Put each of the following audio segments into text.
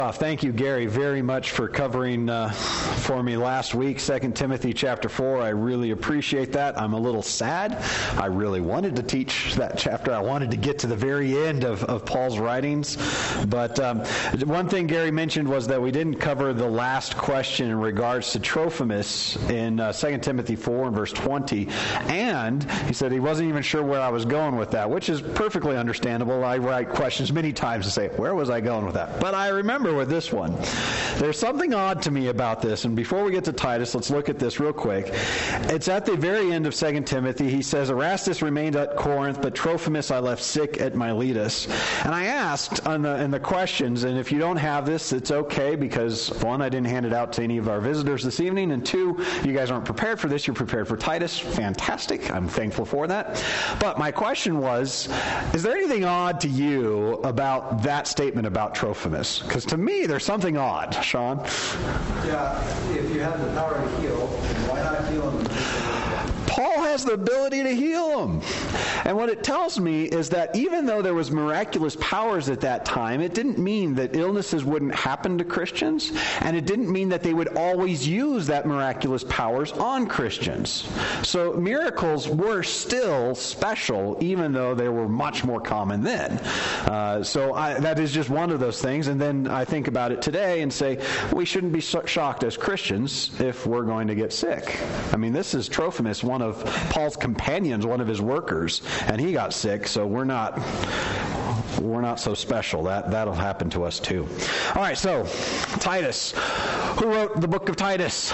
Thank you, Gary, very much for covering for me last week, 2 Timothy chapter 4. I really appreciate that. I'm a little sad. I really wanted to teach that chapter. I wanted to get to the very end of Paul's writings. But one thing Gary mentioned was that we didn't cover the last question in regards to Trophimus in 2 Timothy 4 and verse 20. And he said he wasn't even sure where I was going with that, which is perfectly understandable. I write questions many times to say, where was I going with that? But I remember with this one. There's something odd to me about this, and before we get to Titus, let's look at this real quick. It's at the very end of 2 Timothy. He says, Erastus remained at Corinth, but Trophimus I left sick at Miletus. And I asked in the questions, and if you don't have this, it's okay, because one, I didn't hand it out to any of our visitors this evening, and two, you guys aren't prepared for this. You're prepared for Titus. Fantastic. I'm thankful for that. But my question was, is there anything odd to you about that statement about Trophimus? Because to me, there's something odd. Sean? Yeah, if you have the power to heal, why not heal him? Paul has the ability to heal them. And what it tells me is that even though there was miraculous powers at that time, it didn't mean that illnesses wouldn't happen to Christians, and it didn't mean that they would always use that miraculous powers on Christians. So miracles were still special, even though they were much more common then. That is just one of those things. And then I think about it today and say, we shouldn't be shocked as Christians if we're going to get sick. I mean, this is Trophimus, one of Paul's companions, one of his workers, and he got sick, so we're not so special. That'll happen to us too. All right, so Titus. Who wrote the book of Titus?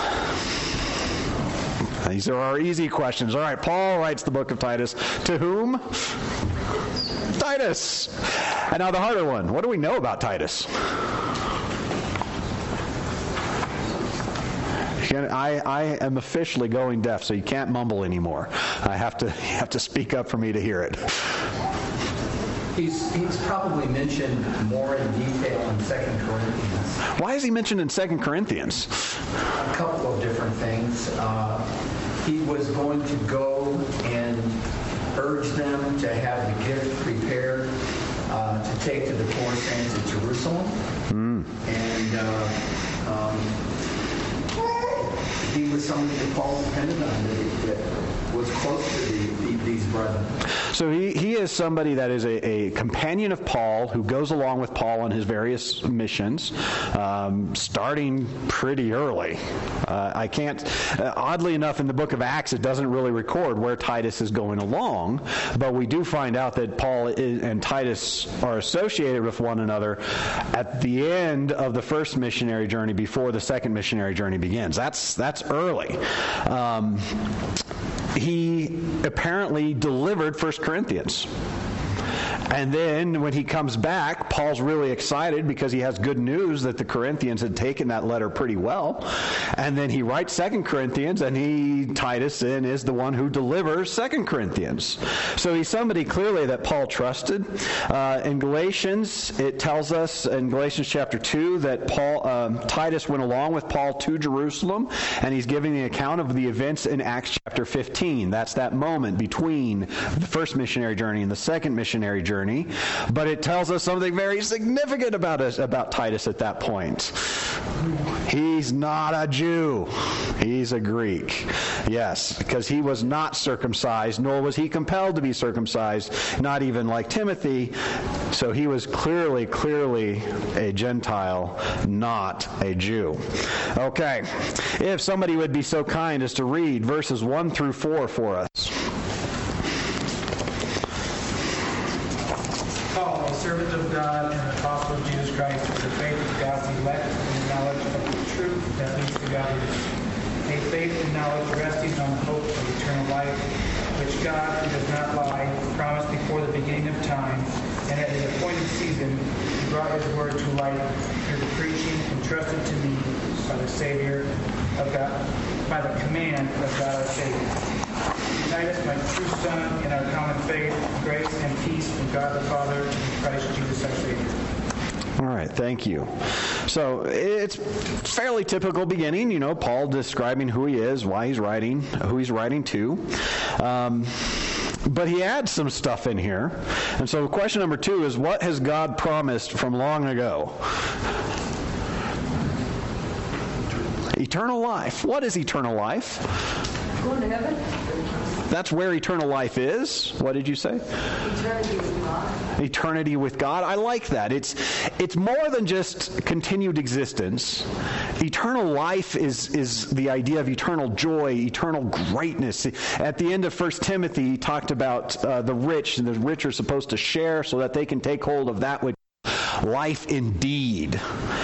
These are our easy questions. All right, Paul writes the book of Titus. To whom? Titus. And now the harder one. What do we know about Titus? I am officially going deaf, so you can't mumble anymore. You have to speak up for me to hear it. He's probably mentioned more in detail in 2 Corinthians. Why is he mentioned in 2 Corinthians? A couple of different things. He was going to go and urge them to have the gift prepared to take to the poor saints at Jerusalem. And he was somebody that Paul depended on, that was close to these brethren. So he is somebody that is a companion of Paul, who goes along with Paul on his various missions, starting pretty early. Oddly enough, in the book of Acts, it doesn't really record where Titus is going along, but we do find out that Paul and Titus are associated with one another at the end of the first missionary journey before the second missionary journey begins. That's early. He apparently delivered 1 Corinthians. And then when he comes back, Paul's really excited because he has good news that the Corinthians had taken that letter pretty well. And then he writes 2 Corinthians, and Titus is the one who delivers 2 Corinthians. So he's somebody clearly that Paul trusted. In Galatians, it tells us in Galatians chapter 2 that Titus went along with Paul to Jerusalem, and he's giving the account of the events in Acts chapter 15. That's that moment between the first missionary journey and the second missionary journey. But it tells us something very significant about Titus at that point. He's not a Jew. He's a Greek. Yes, because he was not circumcised, nor was he compelled to be circumcised, not even like Timothy. So he was clearly a Gentile, not a Jew. Okay, if somebody would be so kind as to read verses 1 through 4 for us. Paul, a servant of God and an apostle of Jesus Christ, for the faith of God's elect and the knowledge of the truth that leads to godliness. A faith and knowledge resting on the hope of eternal life, which God, who does not lie, promised before the beginning of time, and at his appointed season he brought his word to light through the preaching entrusted to me by the Savior of God, by the command of God our Savior. Titus, my true son, in our common faith, grace and peace from God the Father and Christ Jesus our Savior. All right, thank you. So it's fairly typical beginning, Paul describing who he is, why he's writing, who he's writing to. But he adds some stuff in here. And so question number 2 is, what has God promised from long ago? Eternal life. What is eternal life? Going to heaven? That's where eternal life is. What did you say? Eternity with God. Eternity with God. I like that. It's more than just continued existence. Eternal life is the idea of eternal joy, eternal greatness. At the end of 1 Timothy, he talked about the rich, and the rich are supposed to share so that they can take hold of that which life indeed.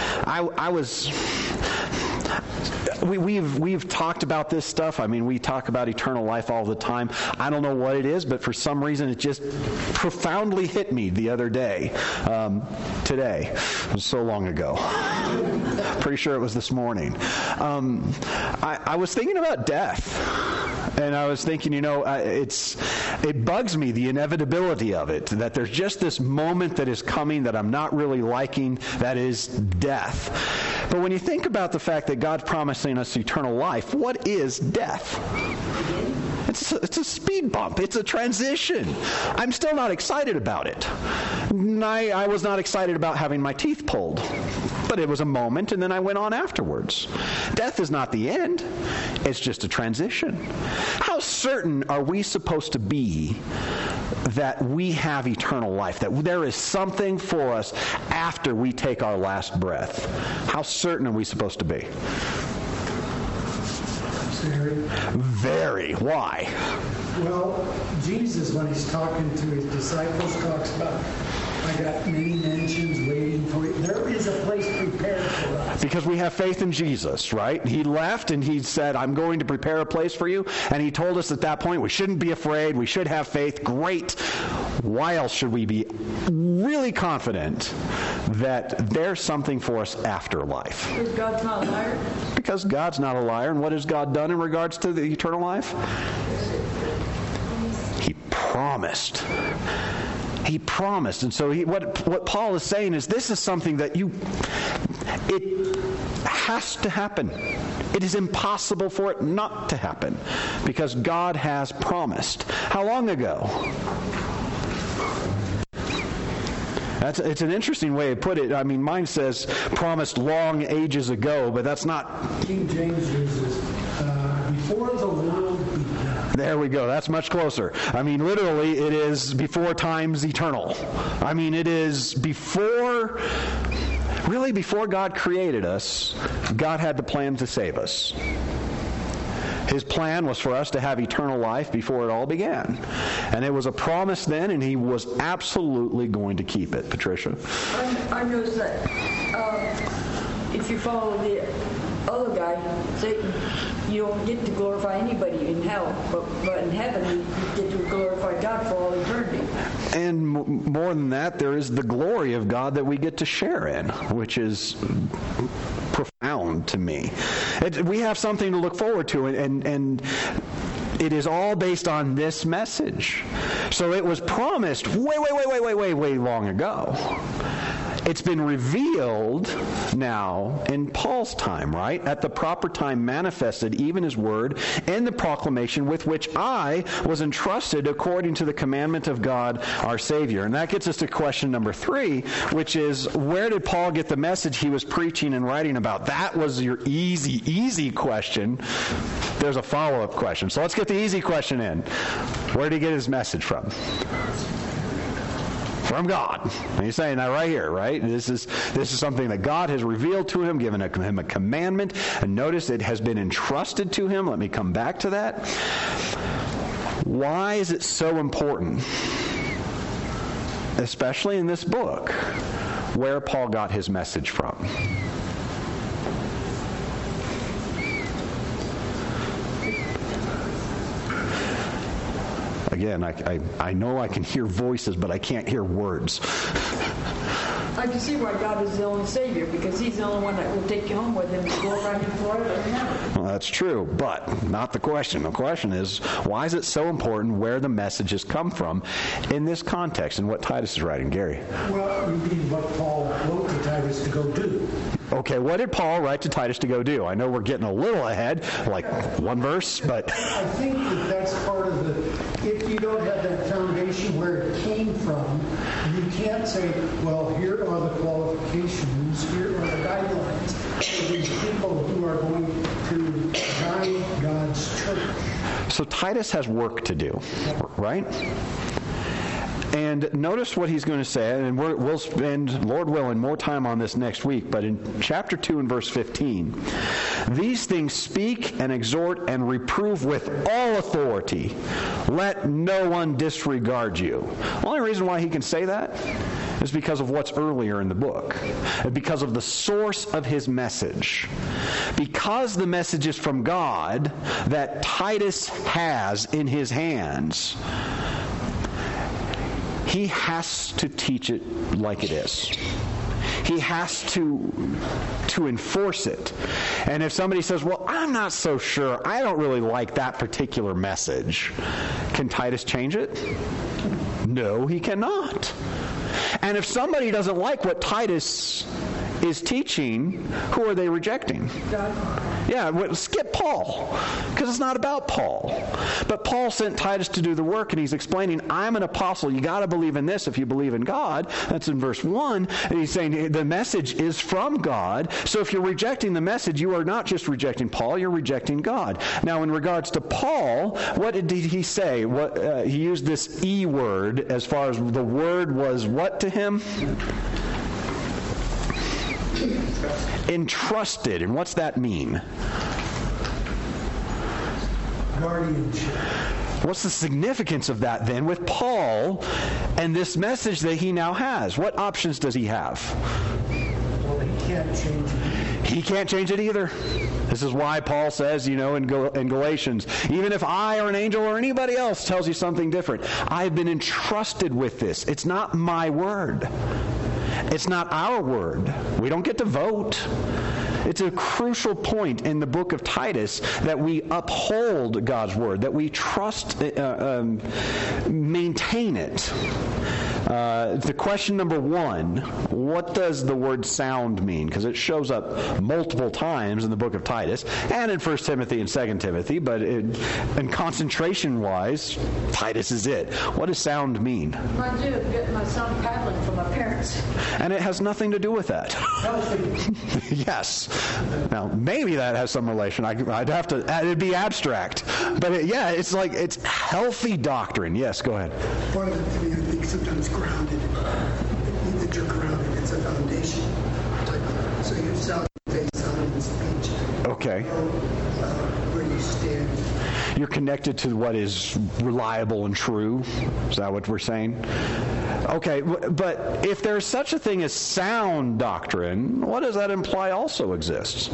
We've talked about this stuff. I mean, we talk about eternal life all the time. I don't know what it is, but for some reason it just profoundly hit me the other day. Today. It was so long ago. Pretty sure it was this morning. I was thinking about death. And I was thinking, it bugs me, the inevitability of it, that there's just this moment that is coming that I'm not really liking, that is death. But when you think about the fact that God's promising us eternal life, what is death? It's a speed bump. It's a transition. I'm still not excited about it. I was not excited about having my teeth pulled. But it was a moment, and then I went on afterwards. Death is not the end. It's just a transition. How certain are we supposed to be that we have eternal life, that there is something for us after we take our last breath? How certain are we supposed to be? Very. Why? Well, Jesus, when he's talking to his disciples, talks about, I got many mansions waiting for you. There is a place prepared for us. Because we have faith in Jesus, right? He left and he said, I'm going to prepare a place for you. And he told us at that point, we shouldn't be afraid. We should have faith. Great. Why else should we be really confident that there's something for us after life? Because God's not a liar? Because God's not a liar. And what has God done in regards to the eternal life? He promised. He promised. And so what Paul is saying is this is something that it has to happen. It is impossible for it not to happen because God has promised. How long ago? It's an interesting way to put it. I mean, mine says promised long ages ago, but that's not... King James uses, before the world began. There we go. That's much closer. I mean, literally, it is before time's eternal. I mean, it is before... Really, before God created us, God had the plan to save us. His plan was for us to have eternal life before it all began. And it was a promise then, and he was absolutely going to keep it. Patricia? I noticed that if you follow the other guy, Satan, you don't get to glorify anybody in hell, but in heaven you get to glorify God for all eternity. And more than that, there is the glory of God that we get to share in, which is profound to me. We have something to look forward to, and it is all based on this message. So it was promised way long ago. It's been revealed now in Paul's time, right? At the proper time manifested, even his word, in the proclamation with which I was entrusted according to the commandment of God, our Savior. And that gets us to question number 3, which is, where did Paul get the message he was preaching and writing about? That was your easy question. There's a follow-up question. So let's get the easy question in. Where did he get his message from? From God. And he's saying that right here, right? This is something that God has revealed to him, given him a commandment. And notice it has been entrusted to him. Let me come back to that. Why is it so important, especially in this book, where Paul got his message from? Again, I know I can hear voices, but I can't hear words. I can see why God is the only Savior, because he's the only one that will take you home with him to glorify him forever and ever. Well, that's true, but not the question. The question is, why is it so important where the messages come from in this context and what Titus is writing? Gary? Well, you mean what Paul wrote to Titus to go do. Okay, what did Paul write to Titus to go do? I know we're getting a little ahead, like one verse, but... I think that's part of if you don't have that foundation where it came from, you can't say, well, here are the qualifications, here are the guidelines for these people who who are going to guide God's church. So Titus has work to do, right? And notice what he's going to say, and we'll spend, Lord willing, more time on this next week, but in chapter 2 and verse 15, these things speak and exhort and reprove with all authority. Let no one disregard you. The only reason why he can say that is because of what's earlier in the book, because of the source of his message. Because the message is from God that Titus has in his hands, he has to teach it like it is. He has to enforce it. And if somebody says, well, I'm not so sure, I don't really like that particular message, can Titus change it? No, he cannot. And if somebody doesn't like what Titus is teaching, who are they rejecting? God. Yeah, skip Paul, because it's not about Paul. But Paul sent Titus to do the work, and he's explaining, I'm an apostle. You got to believe in this if you believe in God. That's in verse 1. And he's saying the message is from God. So if you're rejecting the message, you are not just rejecting Paul, you're rejecting God. Now, in regards to Paul, what did he say? He used this E word as far as the word was what to him? Entrusted. And what's that mean? Guardianship. What's the significance of that then with Paul and this message that he now has? What options does he have? Well, he can't change it. He can't change it either. This is why Paul says, in Galatians, even if I or an angel or anybody else tells you something different, I've been entrusted with this. It's not my word. It's not our word. We don't get to vote. It's a crucial point in the book of Titus that we uphold God's word, that we trust, maintain it. The question number 1, what does the word sound mean? Because it shows up multiple times in the book of Titus and in 1 Timothy and 2 Timothy, but and concentration-wise, Titus is it. What does sound mean? Reminds me of getting my son paddling from my parents. And it has nothing to do with that. Healthy. Yes. Now, maybe that has some relation. I'd have to, it'd be abstract. But it's like, it's healthy doctrine. Yes, go ahead. Part of it to me, I think, sometimes grounded. That you're grounded. It's a foundation type of. So you sound faith, sound in speech. Okay. Where you stand. You're connected to what is reliable and true. Is that what we're saying? Okay, but if there's such a thing as sound doctrine, what does that imply also exists?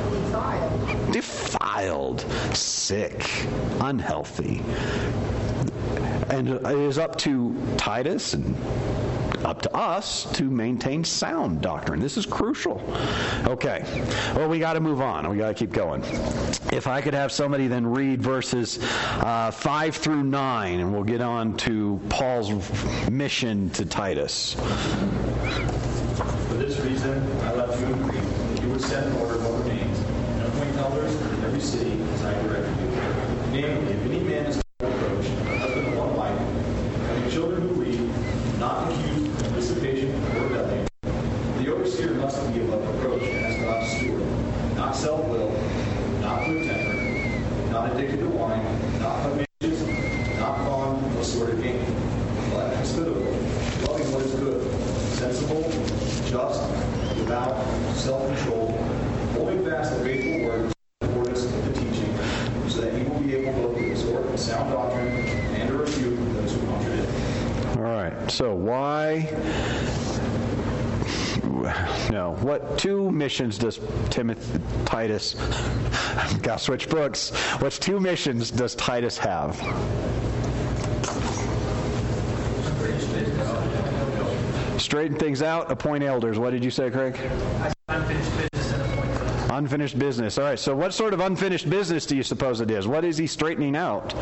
Defiled, sick, unhealthy. And it is up to Titus and up to us to maintain sound doctrine. This is crucial. Okay. Well, we got to move on. We got to keep going. If I could have somebody then read verses 5 through 9, and we'll get on to Paul's mission to Titus. For this reason, I left you in Crete, that you would set in order what remains, and appoint elders in every city as I directed you. Namely, if any man is approach, a husband of one wife, having children who read, not accused of dissipation or rebellion, the overseer must be above reproach as God's steward, not self-willed, not quick-tempered, not addicted to wine, not pugnacious, not fond of a sordid gain, but hospitable, loving what is good, sensible, just, devout, self-controlled, holding fast the faithful word in accordance with the teaching, so that he will be able both to exhort in sound doctrine and to refute those who contradict. All right. So what 2 missions does Titus, got to switch books. What 2 missions does Titus have? Straighten things out, appoint elders. What did you say, Craig? Unfinished business and appoint. Unfinished business. All right, so what sort of unfinished business do you suppose it is? What is he straightening out?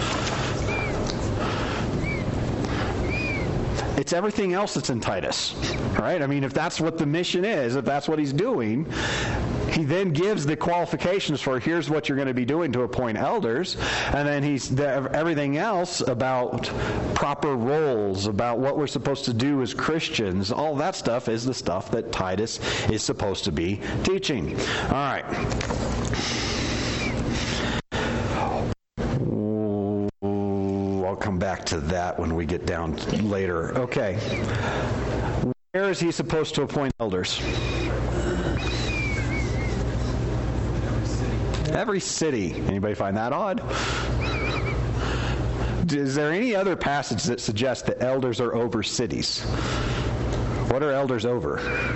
It's everything else that's in Titus, right? I mean, if that's what the mission is, if that's what he's doing, he then gives the qualifications for here's what you're going to be doing to appoint elders, and then everything else about proper roles, about what we're supposed to do as Christians. All that stuff is the stuff that Titus is supposed to be teaching. All right. I'll come back to that when we get down later. Okay. Where is he supposed to appoint elders? Every city. Anybody find that odd? Is there any other passage that suggests that elders are over cities? What are elders over?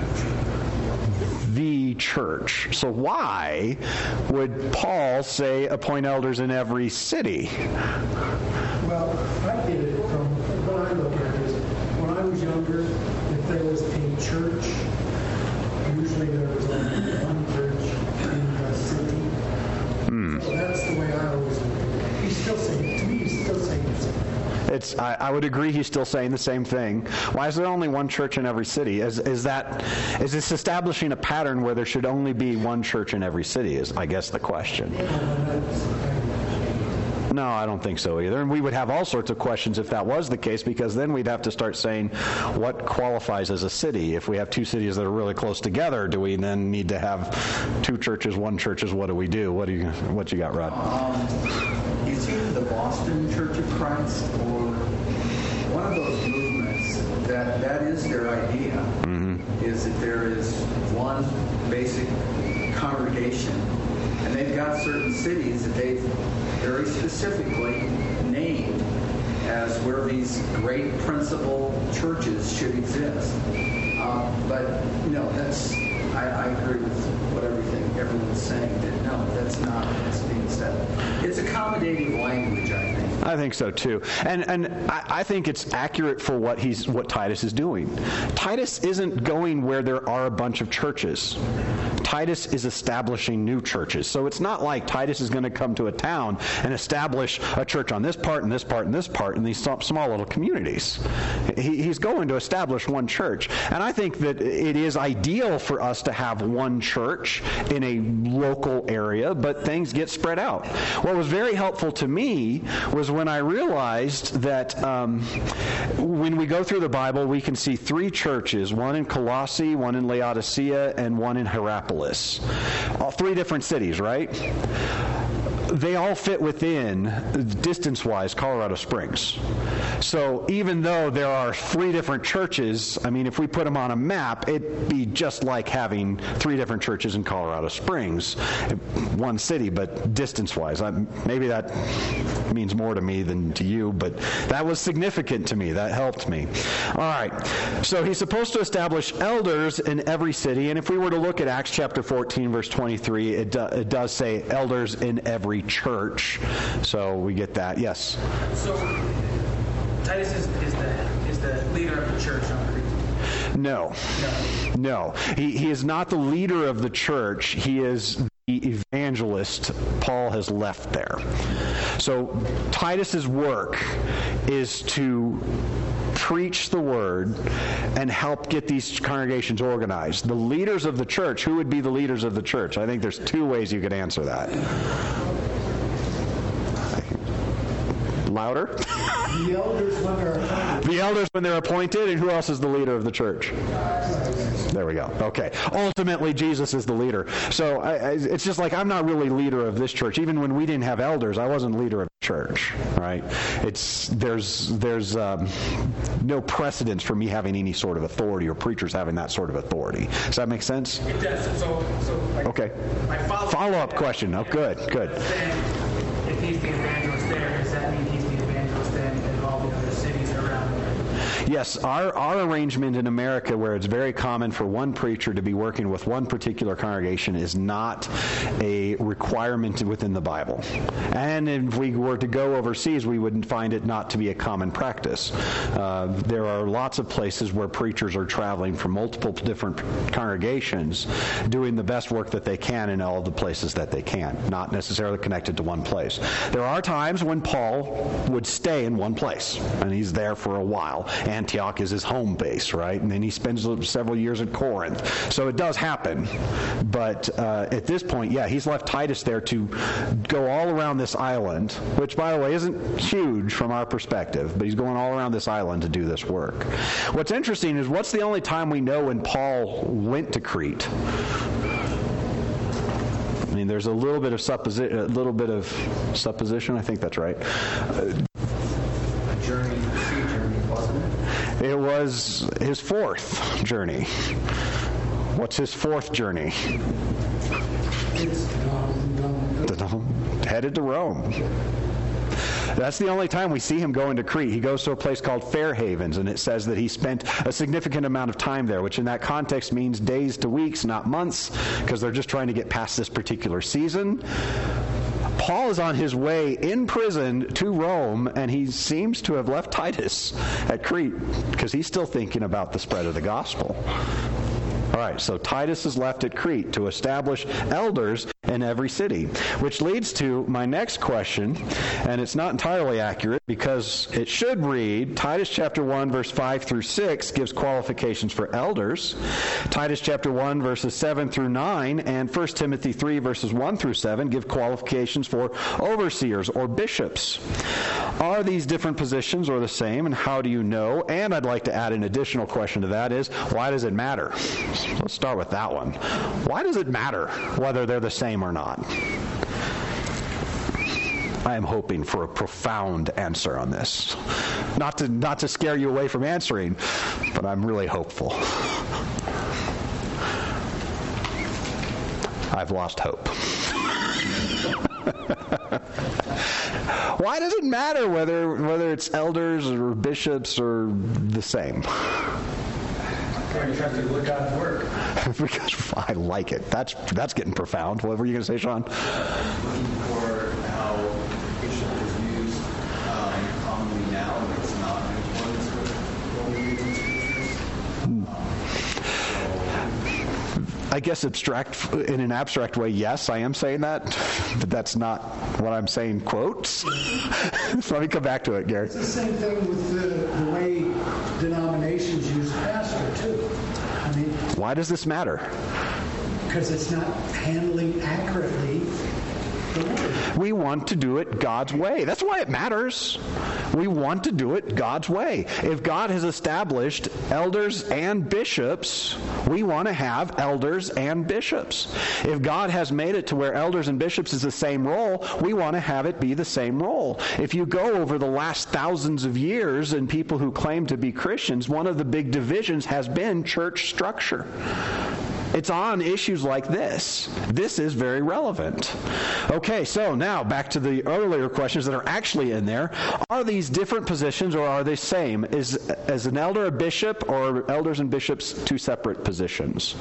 The church. So why would Paul say appoint elders in every city? Well, I get it from what I look at is when I was younger, if there was a church, usually there was only one church in the city. So that's the way I always look at it. He's still saying, to me, he's still saying the same thing. I would agree he's still saying the same thing. Why is there only one church in every city? Is this establishing a pattern where there should only be one church in every city is, I guess, the question. No, I don't think so either. And we would have all sorts of questions if that was the case, because then we'd have to start saying what qualifies as a city. If we have two cities that are really close together, do we then need to have two churches, one churches? What do we do? What you got, Rod? It's either the Boston Church of Christ or one of those movements that is their idea, is that there is one basic congregation, and they've got certain cities that they've very specifically named as where these great principal churches should exist. But no, I agree with what everyone's saying, that no, that's not what's being said. It's accommodating language, I think. I think so too, and I think it's accurate for what Titus is doing. Titus isn't going where there are a bunch of churches. Titus is establishing new churches. So it's not like Titus is going to come to a town and establish a church on this part and this part and this part in these small little communities. He's going to establish one church. And I think that it is ideal for us to have one church in a local area, but things get spread out. What was very helpful to me was when I realized that when we go through the Bible, we can see three churches, one in Colossae, one in Laodicea, and one in Hierapolis. All three different cities, right? They all fit within, distance-wise, Colorado Springs. So even though there are three different churches, I mean, if we put them on a map, it'd be just like having three different churches in Colorado Springs, one city, but distance-wise. Maybe that means more to me than to you, but that was significant to me. That helped me. All right. So he's supposed to establish elders in every city, and if we were to look at Acts chapter 14, verse 23, it does say elders in every church. So we get that. Yes? So Titus is the leader of the church on Crete? No. He is not the leader of the church. He is the evangelist Paul has left there. So Titus's work is to preach the word and help get these congregations organized. The leaders of the church, who would be the leaders of the church? I think there's two ways you could answer that. Louder? The elders when they're appointed. The elders when they're appointed, and who else is the leader of the church? There we go. Okay. Ultimately, Jesus is the leader. So it's just like I'm not really leader of this church. Even when we didn't have elders, I wasn't leader of the church. Right? There's no precedence for me having any sort of authority or preachers having that sort of authority. Does that make sense? It does. So like, okay. My follow-up question. Oh, good. If he's the evangelist there, does that mean he's the evangelist then in all the other cities around there? Yes, our arrangement in America, where it's very common for one preacher to be working with one particular congregation, is not a requirement within the Bible. And if we were to go overseas, we would find it not to be a common practice. There are lots of places where preachers are traveling from multiple different congregations, doing the best work that they can in all of the places that they can, not necessarily connected to one place. There are times when Paul would stay in one place, and he's there for a while. Antioch is his home base, right? And then he spends several years at Corinth. So it does happen. But at this point, yeah, he's left Titus there to go all around this island, which, by the way, isn't huge from our perspective, but he's going all around this island to do this work. What's interesting is, what's the only time we know when Paul went to Crete? I mean, there's a little bit of supposition. I think that's right. Sea journey, wasn't it? It was his fourth journey. What's his fourth journey? It's Headed to Rome. That's the only time we see him going to Crete. He goes to a place called Fair Havens, and it says that he spent a significant amount of time there, which in that context means days to weeks, not months, because they're just trying to get past this particular season. Paul is on his way in prison to Rome, and he seems to have left Titus at Crete because he's still thinking about the spread of the gospel. All right, so Titus is left at Crete to establish elders in every city, which leads to my next question, and it's not entirely accurate because it should read, Titus chapter 1, verse 5 through 6 gives qualifications for elders. Titus chapter 1, verses 7 through 9, and 1 Timothy 3, verses 1 through 7 give qualifications for overseers or bishops. Are these different positions or the same, and how do you know? And I'd like to add an additional question to that is, why does it matter? Let's start with that one. Why does it matter whether they're the same or not? I am hoping for a profound answer on this. Not to scare you away from answering, but I'm really hopeful. I've lost hope. Why does it matter whether it's elders or bishops or the same? You're trying to look out and work. Because I like it. That's getting profound. What were you going to say, Sean? Looking for how bishop is used commonly now, and it's not in accordance with what we read in scriptures. I guess in an abstract way, yes, I am saying that, but that's not what I'm saying, quotes. So let me come back to it, Gary. It's the same thing with the way denominations use pastor, too. I mean, Why does this matter? because it's not handling accurately the word. We want to do it God's way. That's why it matters. We want to do it God's way. If God has established elders and bishops, we want to have elders and bishops. If God has made it to where elders and bishops is the same role, we want to have it be the same role. If you go over the last thousands of years and people who claim to be Christians, one of the big divisions has been church structure. It's on issues like this. This is very relevant. Okay, so now back to the earlier questions that are actually in there. Are these different positions or are they same? Is an elder a bishop, or are elders and bishops two separate positions?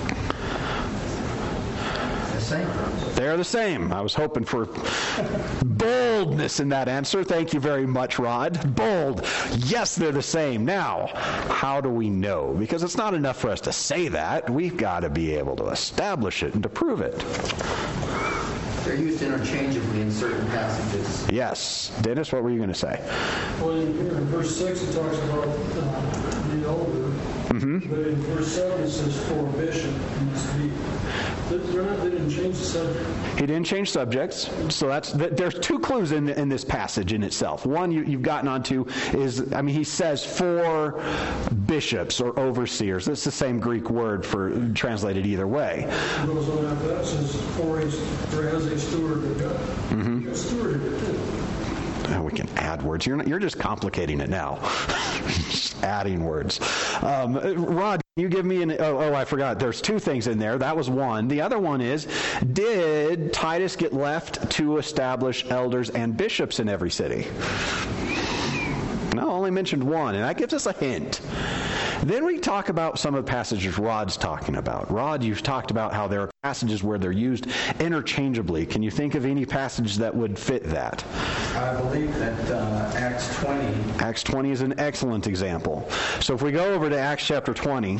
The same. They're the same. I was hoping for boldness in that answer. Thank you very much, Rod. Bold. Yes, they're the same. Now, how do we know? Because it's not enough for us to say that. We've got to be able to establish it and to prove it. They're used interchangeably in certain passages. Yes. Dennis, what were you going to say? Well, in verse 6 it talks about the elder, but in verse 7 it says for a bishop. They didn't change the subject. He didn't change subjects. So there's two clues in this passage in itself. One you've gotten onto is, he says for bishops or overseers. That's the same Greek word for translated either way. It goes on after that, it says for as a steward of God. You stewarded it too. Oh, we can add words. You're just complicating it now. Just adding words. Rod, can you give me I forgot. There's two things in there. That was one. The other one is, did Titus get left to establish elders and bishops in every city? No, only mentioned one, and that gives us a hint. Then we talk about some of the passages Rod's talking about. Rod, you've talked about how there are passages where they're used interchangeably. Can you think of any passage that would fit that? I believe that Acts 20. Acts 20 is an excellent example. So if we go over to Acts chapter 20,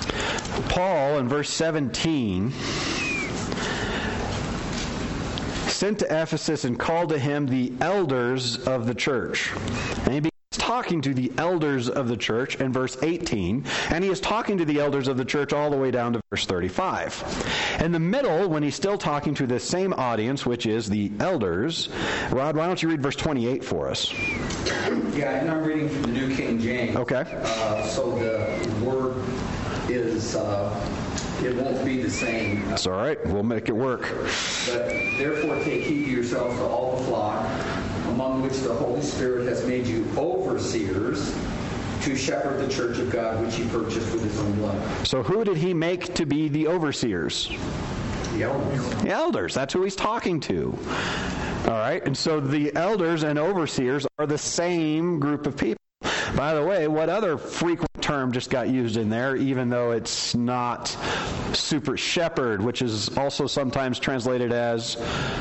Paul in verse 17 sent to Ephesus and called to him the elders of the church. And he begins talking to the elders of the church in verse 18, and he is talking to the elders of the church all the way down to verse 35. In the middle, when he's still talking to the same audience, which is the elders, Rod, why don't you read verse 28 for us? Yeah, and I'm reading from the New King James. Okay. So the word is, it won't be the same. That's all right. We'll make it work. But therefore take heed to yourselves to all the flock, among which the Holy Spirit has made you overseers, to shepherd the church of God, which he purchased with his own blood. So who did he make to be the overseers? The elders. The elders. That's who he's talking to. All right. And so the elders and overseers are the same group of people. By the way, what other frequent term just got used in there, even though it's not super shepherd, which is also sometimes translated as...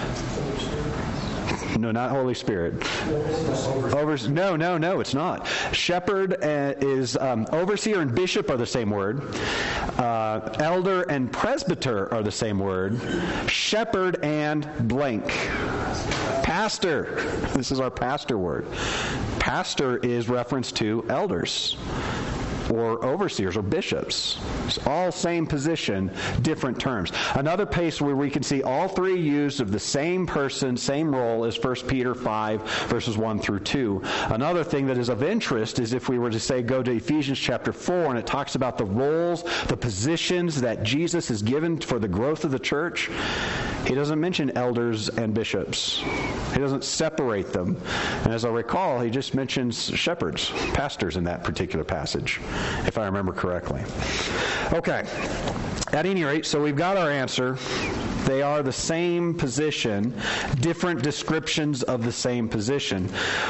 No, not Holy Spirit. No, it's not. Shepherd is overseer and bishop are the same word. Elder and presbyter are the same word. Shepherd and blank. Pastor. This is our pastor word. Pastor is reference to elders or overseers or bishops. It's all same position, different terms. Another place where we can see all three used of the same person, same role is 1 Peter 5, verses 1 through 2. Another thing that is of interest is if we were to say go to Ephesians chapter 4 and it talks about the roles, the positions that Jesus has given for the growth of the church, he doesn't mention elders and bishops. He doesn't separate them. And as I recall, he just mentions shepherds, pastors in that particular passage, if I remember correctly. Okay. At any rate, so we've got our answer. They are the same position, different descriptions of the same position.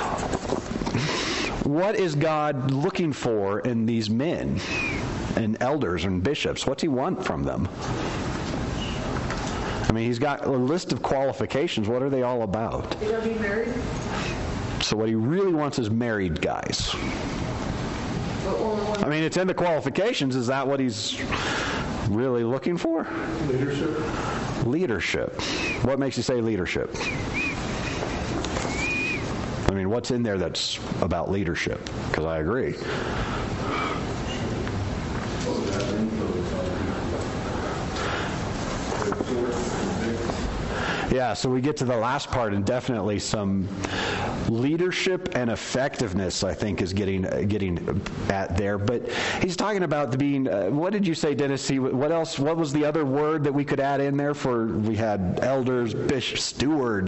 What is God looking for in these men and elders and bishops? What's he want from them? I mean, he's got a list of qualifications. What are they all about? They gotta be married. So what he really wants is married guys. I mean, it's in the qualifications. Is that what he's really looking for? Leadership. Leadership. What makes you say leadership? I mean, what's in there that's about leadership? Because I agree. Yeah, so we get to the last part, and definitely some leadership and effectiveness, I think, is getting at there. But he's talking about being, what did you say, Dennis? What else? What was the other word that we could add in there for? We had elders, bishop, steward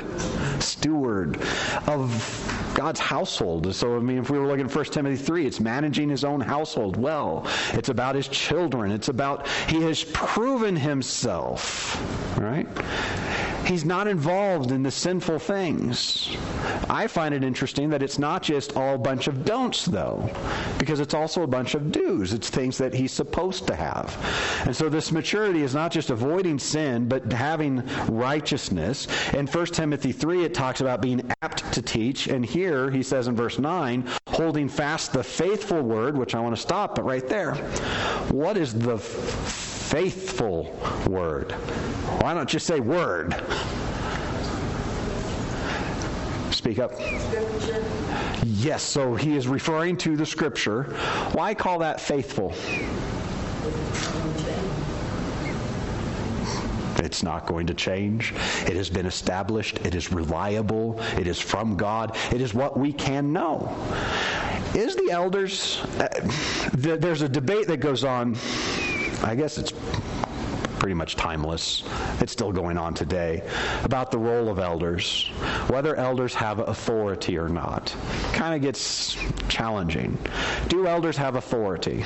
of God's household. So, I mean, if we were looking at 1 Timothy 3, it's managing his own household well. It's about his children. It's about, he has proven himself, right? He's not involved in the sinful things. I find it interesting that it's not just all a bunch of don'ts, though, because it's also a bunch of do's. It's things that he's supposed to have. And so this maturity is not just avoiding sin, but having righteousness. In 1 Timothy 3, it talks about being apt to teach. And here, he says in verse 9, holding fast the faithful word, which I want to stop, but right there. What is the faithful word? Why not just say word? Speak up. Scripture. Yes, so he is referring to the Scripture. Why call that faithful? It's not going to change. It has been established. It is reliable. It is from God. It is what we can know. Is the elders... there's a debate that goes on. I guess it's pretty much timeless. It's still going on today about the role of elders, whether elders have authority or not. Kind of gets challenging. Do elders have authority?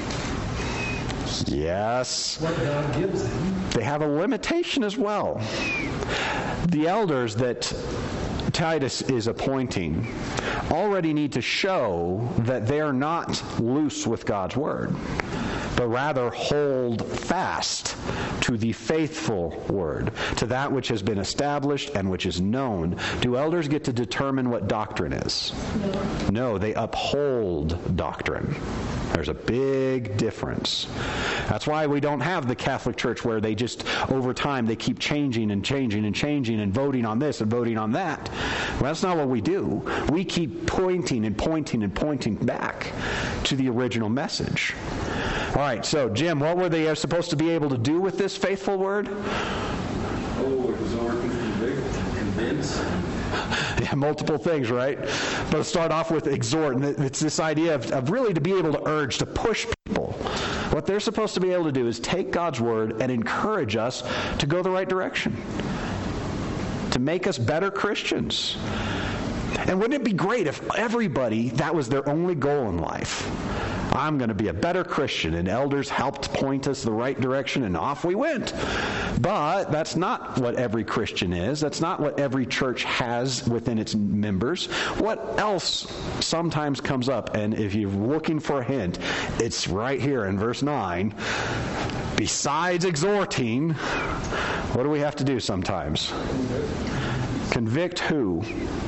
Yes. What God gives them. They have a limitation as well. The elders that Titus is appointing already need to show that they're not loose with God's word, but rather hold fast to the faithful word, to that which has been established and which is known. Do elders get to determine what doctrine is? No, they uphold doctrine. There's a big difference. That's why we don't have the Catholic Church where they just, over time, they keep changing and changing and changing and voting on this and voting on that. Well, that's not what we do. We keep pointing and pointing and pointing back to the original message. All right, so Jim, what were they supposed to be able to do with this faithful word? Exhort and convince. Yeah, multiple things, right? But let's start off with exhort. And it's this idea of really to be able to urge, to push people. What they're supposed to be able to do is take God's word and encourage us to go the right direction, to make us better Christians. And wouldn't it be great if everybody, that was their only goal in life? I'm going to be a better Christian, and elders helped point us the right direction, and off we went. But that's not what every Christian is. That's not what every church has within its members. What else sometimes comes up, and if you're looking for a hint, it's right here in verse 9. Besides exhorting, what do we have to do sometimes? Convict who?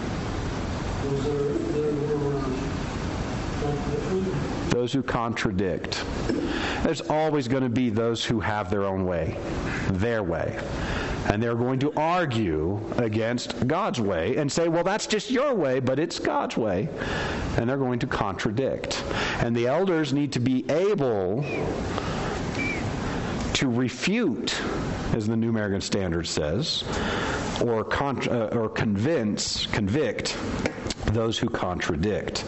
Those who contradict. There's always going to be those who have their own way, their way. And they're going to argue against God's way and say, well, that's just your way, but it's God's way. And they're going to contradict. And the elders need to be able to refute, as the New American Standard says, or convict those who contradict.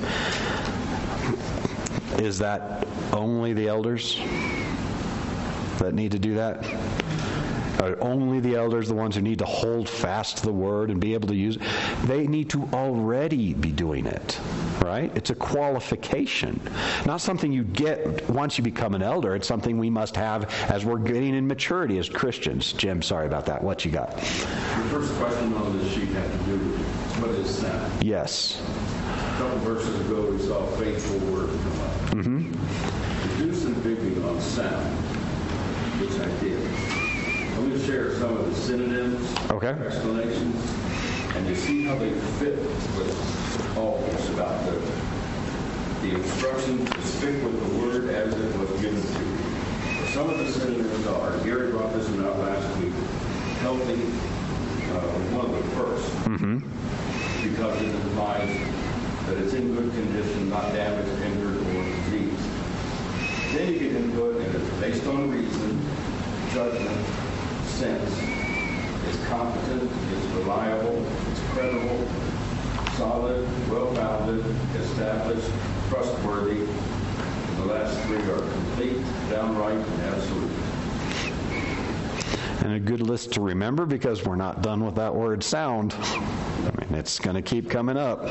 Is that only the elders that need to do that? Are only the elders the ones who need to hold fast to the word and be able to use it? They need to already be doing it, right? It's a qualification. Not something you get once you become an elder. It's something we must have as we're getting in maturity as Christians. Jim, sorry about that. What you got? Your first question on this sheet had to do with what is sound. Yes. A couple verses ago, we saw faithful word come up. To do some digging on sound, which I did. I'm going to share some of the synonyms, explanations, and you see how they fit with all this about the instruction to stick with the word as it was given to you. Some of the synonyms are, Gary brought this one out last week, healthy, one of the first, because it implies that it's in good condition, not damaged, injured, or diseased. Then you get into it, and it's based on reason, judgment, sense. It's competent, it's reliable, it's credible, solid, well-founded, established, trustworthy. The last three are complete, downright, and absolute. And a good list to remember, because we're not done with that word sound. I mean, it's going to keep coming up.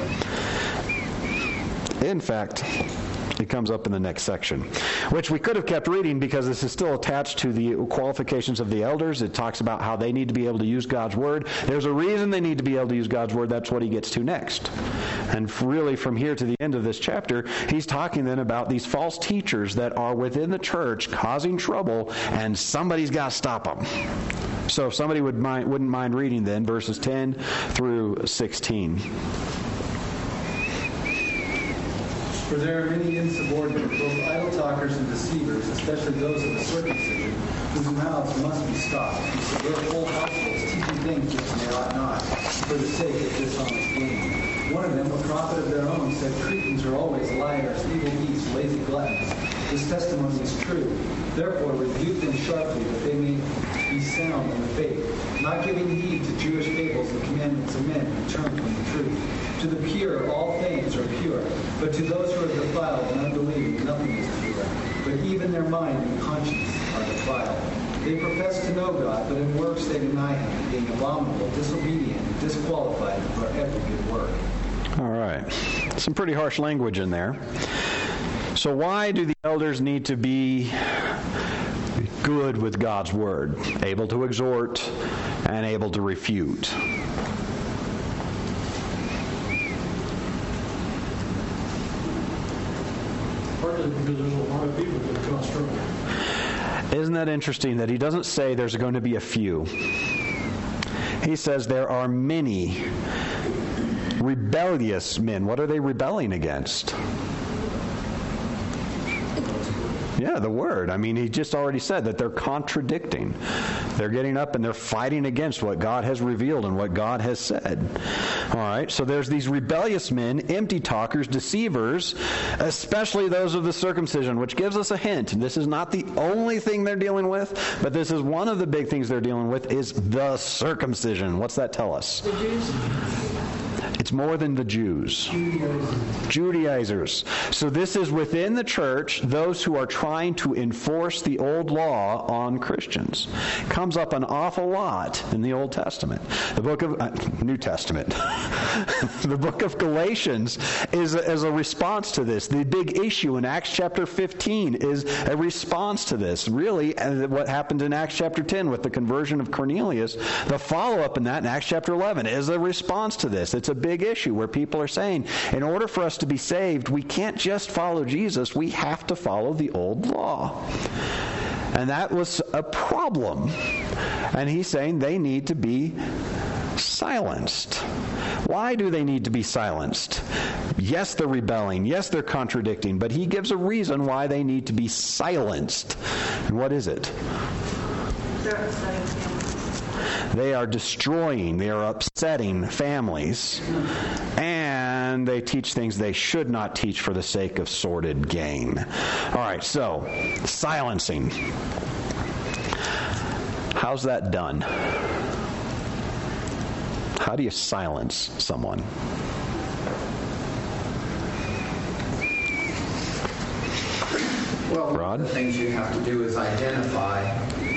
In fact, it comes up in the next section, which we could have kept reading because this is still attached to the qualifications of the elders. It talks about how they need to be able to use God's word. There's a reason they need to be able to use God's word. That's what he gets to next. And really from here to the end of this chapter, he's talking then about these false teachers that are within the church causing trouble, and somebody's got to stop them. So if somebody wouldn't mind reading then verses 10 through 16. For there are many insubordinate, both idle talkers and deceivers, especially those of the circumcision, whose mouths must be stopped, who subvert whole households, teaching things which they ought not, for the sake of dishonest gain. One of them, a prophet of their own, said, Cretans are always liars, evil beasts, lazy gluttons. This testimony is true. Therefore, rebuke them sharply, that they may be sound in the faith, not giving heed to Jewish fables and commandments of men who turn from the truth. To the pure, all things are pure, but to those who are defiled and unbelieving, nothing is pure. But even their mind and conscience are defiled. They profess to know God, but in works they deny him, being abominable, disobedient, and disqualified for every good work. All right. Some pretty harsh language in there. So why do the elders need to be good with God's word, able to exhort and able to refute? Partly because there's a lot of people that cause trouble. Isn't that interesting that he doesn't say there's going to be a few? He says there are many rebellious men. What are they rebelling against? Yeah, the Word. I mean, he just already said that they're contradicting. They're getting up and they're fighting against what God has revealed and what God has said. All right, so there's these rebellious men, empty talkers, deceivers, especially those of the circumcision, which gives us a hint. This is not the only thing they're dealing with, but this is one of the big things they're dealing with is the circumcision. What's that tell us? The Jews. It's more than the Jews. Judaizers. So this is within the church, those who are trying to enforce the old law on Christians. Comes up an awful lot in the Old Testament. The book of New Testament. The book of Galatians is a response to this. The big issue in Acts chapter 15 is a response to this. Really, what happened in Acts chapter 10 with the conversion of Cornelius, the follow-up in that in Acts chapter 11 is a response to this. It's a big issue where people are saying, in order for us to be saved, we can't just follow Jesus, we have to follow the old law. And that was a problem. And he's saying they need to be silenced. Why do they need to be silenced? Yes, they're rebelling. Yes, they're contradicting. But he gives a reason why they need to be silenced. And what is it? They are destroying, they are upsetting families, and they teach things they should not teach for the sake of sordid gain. All right, so silencing. How's that done? How do you silence someone? Well, Rod? one of the things you have to do is identify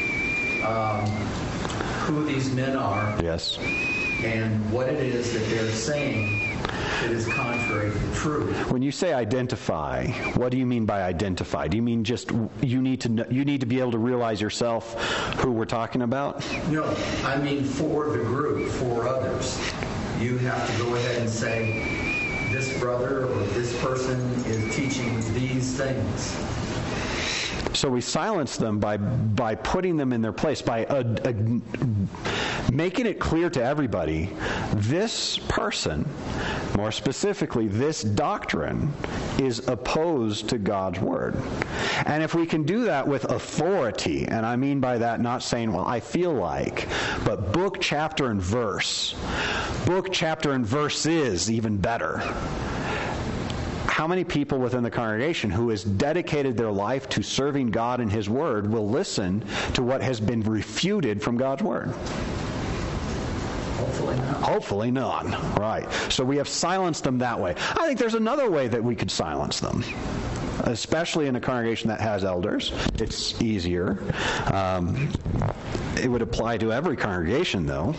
who these men are. Yes. And what it is that they're saying that is contrary to truth. When you say identify, what do you mean by identify? Do you mean just you need to be able to realize yourself who we're talking about? No, I mean for the group, for others. You have to go ahead and say, this brother or this person is teaching these things. So we silence them by putting them in their place, by making it clear to everybody, this person, more specifically, this doctrine, is opposed to God's Word. And if we can do that with authority, and I mean by that not saying, well, I feel like, but book, chapter, and verse. Book, chapter, and verse is even better. How many people within the congregation who has dedicated their life to serving God and His Word will listen to what has been refuted from God's Word? Hopefully not. Hopefully none. Right. So we have silenced them that way. I think there's another way that we could silence them, especially in a congregation that has elders. It's easier. It would apply to every congregation, though.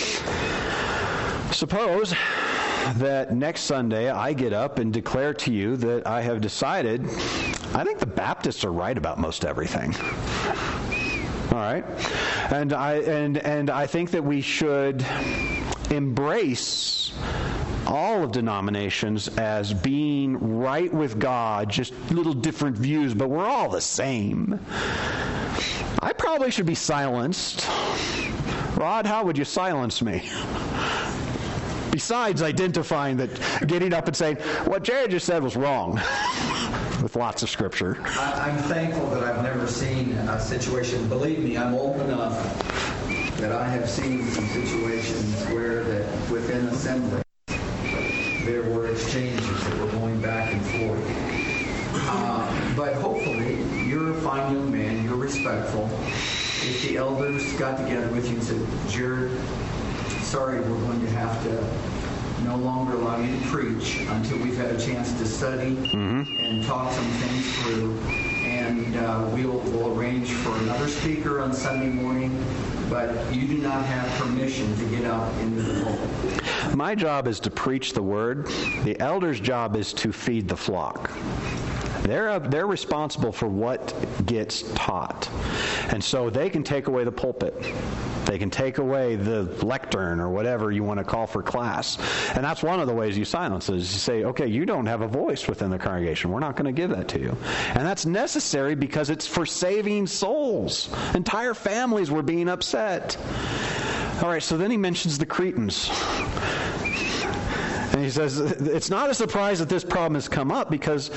Suppose that next Sunday I get up and declare to you that I have decided I think the Baptists are right about most everything. All right? And I think that we should embrace all of denominations as being right with God, just little different views, but we're all the same. I probably should be silenced. Rod, how would you silence me? Besides identifying that, getting up and saying, what Jared just said was wrong, with lots of scripture. I'm thankful that I've never seen a situation, believe me, I'm old enough that I have seen some situations where that within assembly there were exchanges that were going back and forth. But hopefully you're a fine young man, you're respectful. If the elders got together with you and said, Jared, sorry, we're going to have to no longer allow you to preach until we've had a chance to study and talk some things through. And we'll arrange for another speaker on Sunday morning, but you do not have permission to get up into the pulpit. My job is to preach the word. The elder's job is to feed the flock. They're responsible for what gets taught. And so they can take away the pulpit. They can take away the lectern or whatever you want to call for class. And that's one of the ways you silence it, is you say, okay, you don't have a voice within the congregation. We're not going to give that to you. And that's necessary because it's for saving souls. Entire families were being upset. All right, so then he mentions the Cretans. And he says, it's not a surprise that this problem has come up because,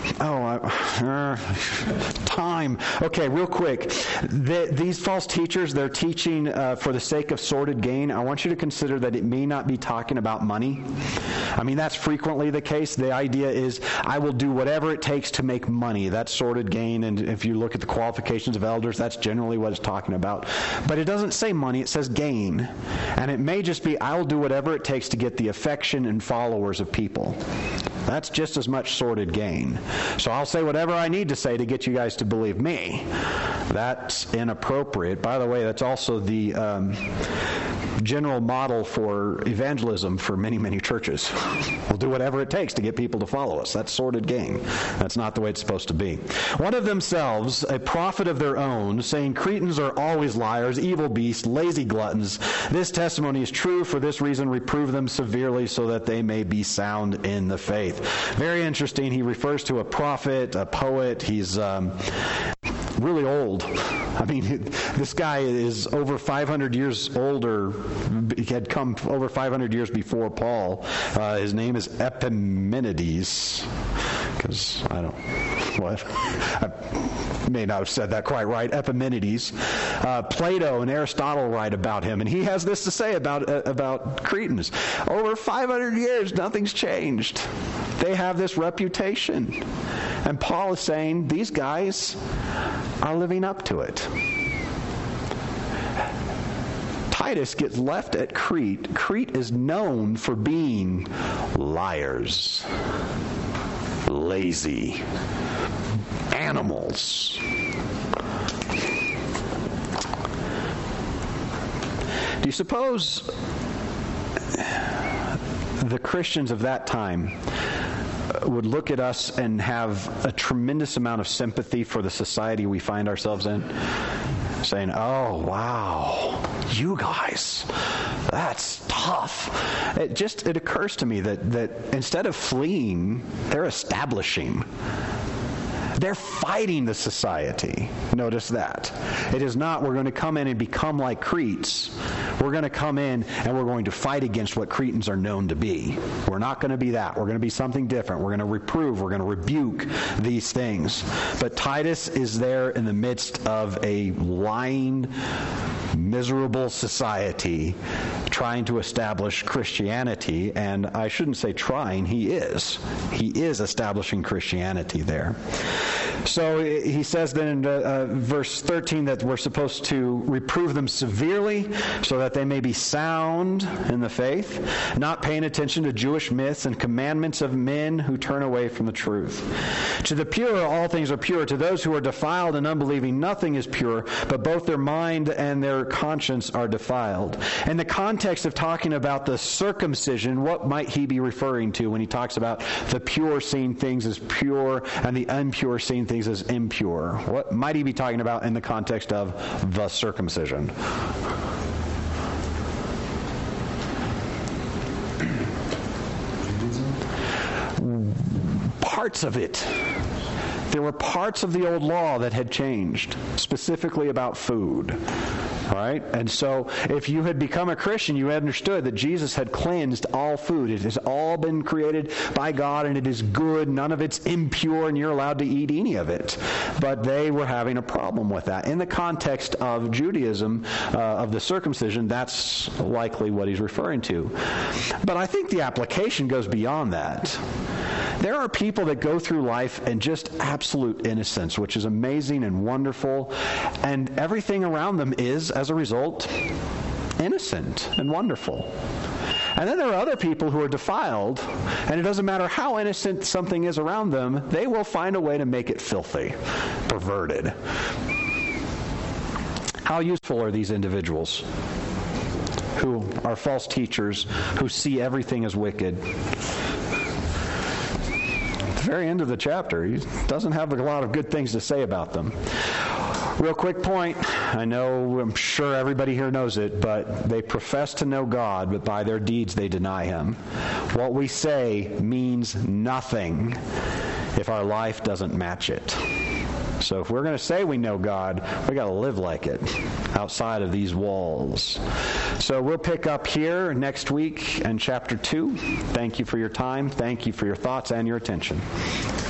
time. Okay, real quick. These false teachers, they're teaching for the sake of sordid gain. I want you to consider that it may not be talking about money. I mean, that's frequently the case. The idea is, I will do whatever it takes to make money. That's sordid gain, and if you look at the qualifications of elders, that's generally what it's talking about. But it doesn't say money, it says gain. And it may just be, I will do whatever it takes to get the affection and followers of people. That's just as much sordid gain. So I'll say whatever I need to say to get you guys to believe me. That's inappropriate. By the way, that's also the general model for evangelism for many, many churches. We'll do whatever it takes to get people to follow us. That's sordid gain. That's not the way it's supposed to be. One of themselves, a prophet of their own, saying, Cretans are always liars, evil beasts, lazy gluttons. This testimony is true. For this reason, reprove them severely so that they may be sound in the faith. Very interesting. He refers to a prophet, a poet. He's really old. I mean, this guy is over 500 years older. He had come over 500 years before Paul. His name is Epimenides. Because I may not have said that quite right. Epimenides. Plato and Aristotle write about him, and he has this to say about Cretans. Over 500 years, nothing's changed. They have this reputation. And Paul is saying these guys are living up to it. Titus gets left at Crete. Crete is known for being liars, lazy, animals. Do you suppose the Christians of that time would look at us and have a tremendous amount of sympathy for the society we find ourselves in? Saying, oh, wow, you guys, that's tough. It occurs to me that instead of fleeing, they're establishing. They're fighting the society. Notice that. It is not, we're going to come in and become like Cretes. We're going to come in and we're going to fight against what Cretans are known to be. We're not going to be that. We're going to be something different. We're going to reprove. We're going to rebuke these things. But Titus is there in the midst of a lying, miserable society trying to establish Christianity. And I shouldn't say trying, he is. He is establishing Christianity there. So he says then in verse 13 that we're supposed to reprove them severely so that they may be sound in the faith, not paying attention to Jewish myths and commandments of men who turn away from the truth. To the pure, all things are pure. To those who are defiled and unbelieving, nothing is pure, but both their mind and their conscience are defiled. In the context of talking about the circumcision, what might he be referring to when he talks about the pure seeing things as pure and the impure seeing things as impure? What might he be talking about in the context of the circumcision? Parts of it. There were parts of the old law that had changed, specifically about food. All right? And so if you had become a Christian, you had understood that Jesus had cleansed all food. It has all been created by God, and it is good. None of it's impure, and you're allowed to eat any of it. But they were having a problem with that. In the context of Judaism, of the circumcision, that's likely what he's referring to. But I think the application goes beyond that. There are people that go through life in just absolute innocence, which is amazing and wonderful, and everything around them is, as a result, innocent and wonderful. And then there are other people who are defiled, and it doesn't matter how innocent something is around them, they will find a way to make it filthy, perverted. How useful are these individuals who are false teachers, who see everything as wicked? very end of the chapter. He doesn't have a lot of good things to say about them. Real quick point. I'm sure everybody here knows it, but they profess to know God, but by their deeds they deny Him. What we say means nothing if our life doesn't match it. So if we're going to say we know God, we got to live like it outside of these walls. So we'll pick up here next week in chapter 2. Thank you for your time. Thank you for your thoughts and your attention.